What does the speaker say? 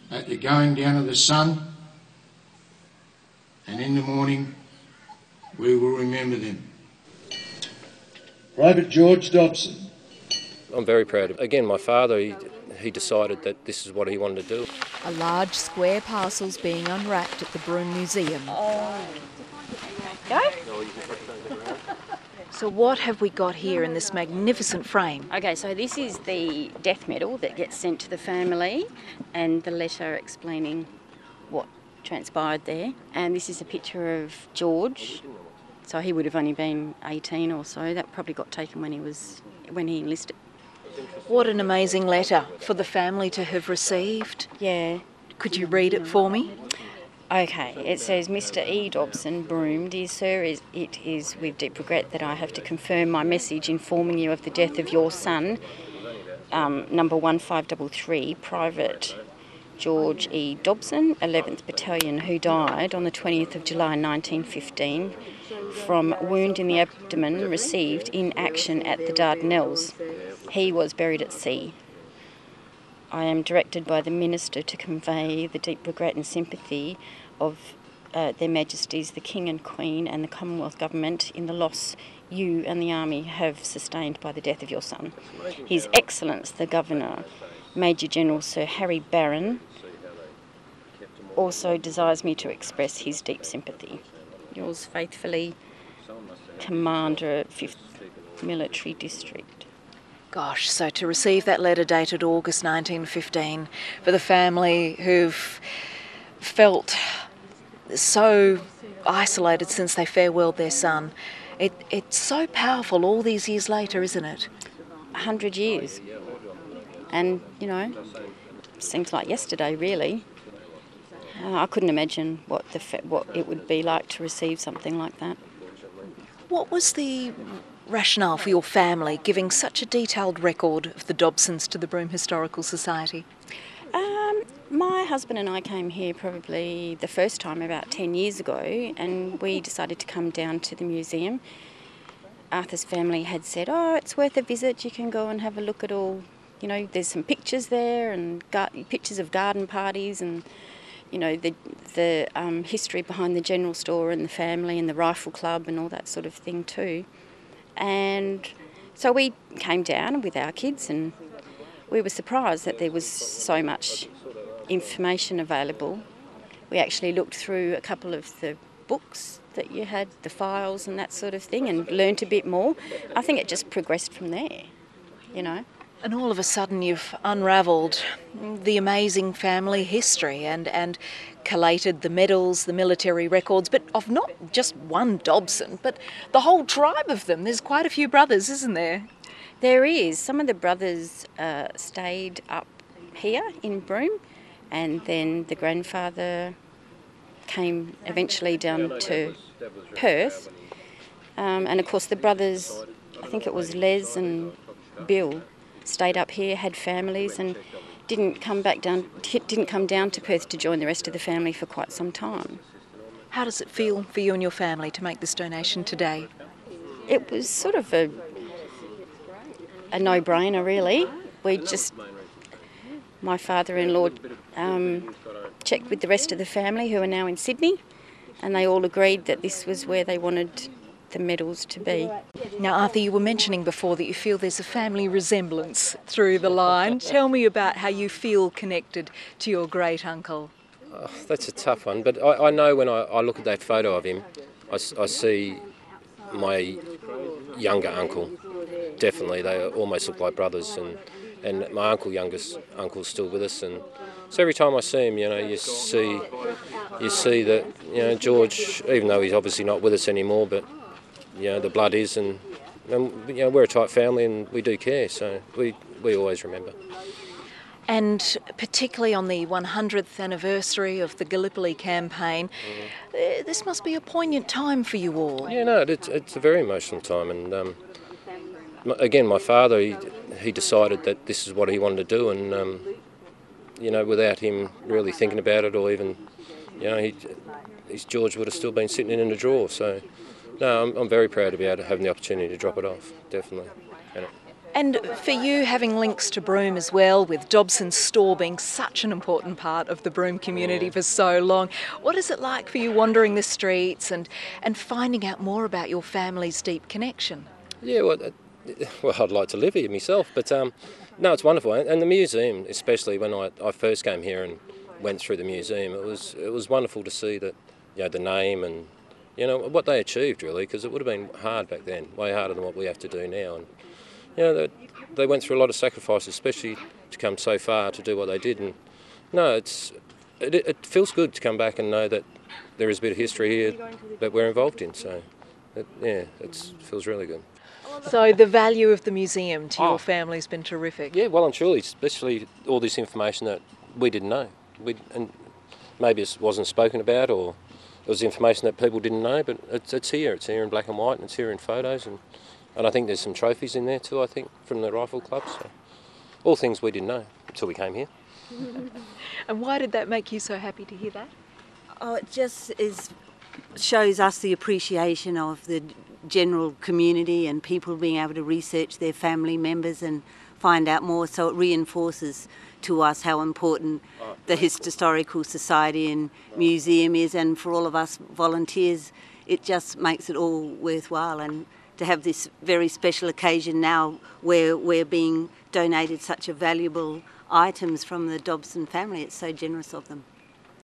at the going down of the sun, and in the morning we will remember them. Private George Dobson. I'm very proud of. Again, my father, he decided that this is what he wanted to do. A large square parcel's being unwrapped at the Broome Museum. Go. So what have we got here in this magnificent frame? Okay, so this is the death medal that gets sent to the family and the letter explaining what transpired there. And this is a picture of George. So he would have only been 18 or so. That probably got taken when he enlisted. What an amazing letter for the family to have received. Yeah. Could you read it for me? Okay, it says, Mr. E. Dobson, Broome, dear sir, it is with deep regret that I have to confirm my message informing you of the death of your son, number 1533, Private George E. Dobson, 11th Battalion, who died on the 20th of July 1915 from a wound in the abdomen received in action at the Dardanelles. He was buried at sea. I am directed by the Minister to convey the deep regret and sympathy of Their Majesties the King and Queen and the Commonwealth Government in the loss you and the Army have sustained by the death of your son. His Excellence the Governor, Major General Sir Harry Barron, also desires me to express his deep sympathy. Yours faithfully, Commander, 5th Military District. Gosh, so to receive that letter dated August 1915, for the family who've felt so isolated since they farewelled their son, it's so powerful all these years later, isn't it? 100 years. And, seems like yesterday, really. I couldn't imagine what it would be like to receive something like that. What was the rationale for your family giving such a detailed record of the Dobsons to the Broome Historical Society? My husband and I came here probably the first time about 10 years ago, and we decided to come down to the museum. Arthur's family had said, it's worth a visit, you can go and have a look at all, there's some pictures there and pictures of garden parties and the history behind the general store and the family and the rifle club and all that sort of thing too. And so we came down with our kids and we were surprised that there was so much information available. We actually looked through a couple of the books that you had, the files and that sort of thing, and learnt a bit more. I think it just progressed from there, And all of a sudden you've unravelled the amazing family history and collated the medals, the military records, but of not just one Dobson, but the whole tribe of them. There's quite a few brothers, isn't there? There is. Some of the brothers stayed up here in Broome, and then the grandfather came eventually down to Perth. And of course the brothers, I think it was Les and Bill, stayed up here, had families, and didn't come down to Perth to join the rest of the family for quite some time. How does it feel for you and your family to make this donation today? It was sort of a no-brainer, really. My father-in-law checked with the rest of the family who are now in Sydney, and they all agreed that this was where they wanted the medals to be. Now, Arthur, you were mentioning before that you feel there's a family resemblance through the line. Tell me about how you feel connected to your great uncle. That's a tough one, but I know when I look at that photo of him, I see my younger uncle. Definitely, they almost look like brothers, and my youngest uncle's still with us, and so every time I see him, you see that George, even though he's obviously not with us anymore, but the blood is, and we're a tight family and we do care, so we always remember. And particularly on the 100th anniversary of the Gallipoli campaign, this must be a poignant time for you all. Yeah, no, it's a very emotional time, and again, my father, he decided that this is what he wanted to do, and without him really thinking about it, or even, his George would have still been sitting in a drawer. So, no, I'm very proud to be able to have the opportunity to drop it off, definitely. And for you, having links to Broome as well, with Dobson's store being such an important part of the Broome community for so long, what is it like for you wandering the streets and finding out more about your family's deep connection? Yeah, well, I'd like to live here myself, but no, it's wonderful. And the museum, especially when I first came here and went through the museum, it was wonderful to see that, you know, the name and, you know, what they achieved really, because it would have been hard back then, way harder than what we have to do now. And, you know, they went through a lot of sacrifices, especially to come so far to do what they did. And no, it feels good to come back and know that there is a bit of history here that we're involved in. So, it feels really good. So the value of the museum to your family has been terrific. Yeah, well and truly, especially all this information that we didn't know. And maybe it wasn't spoken about, or it was information that people didn't know, but it's here. It's here in black and white, and it's here in photos. And I think there's some trophies in there too, I think, from the rifle club. So all things we didn't know until we came here. And why did that make you so happy to hear that? Oh, it just shows us the appreciation of the general community and people being able to research their family members and find out more. So it reinforces to us how important the Historical Society and Museum is, and for all of us volunteers, it just makes it all worthwhile. And to have this very special occasion now where we're being donated such a valuable items from the Dobson family, it's so generous of them.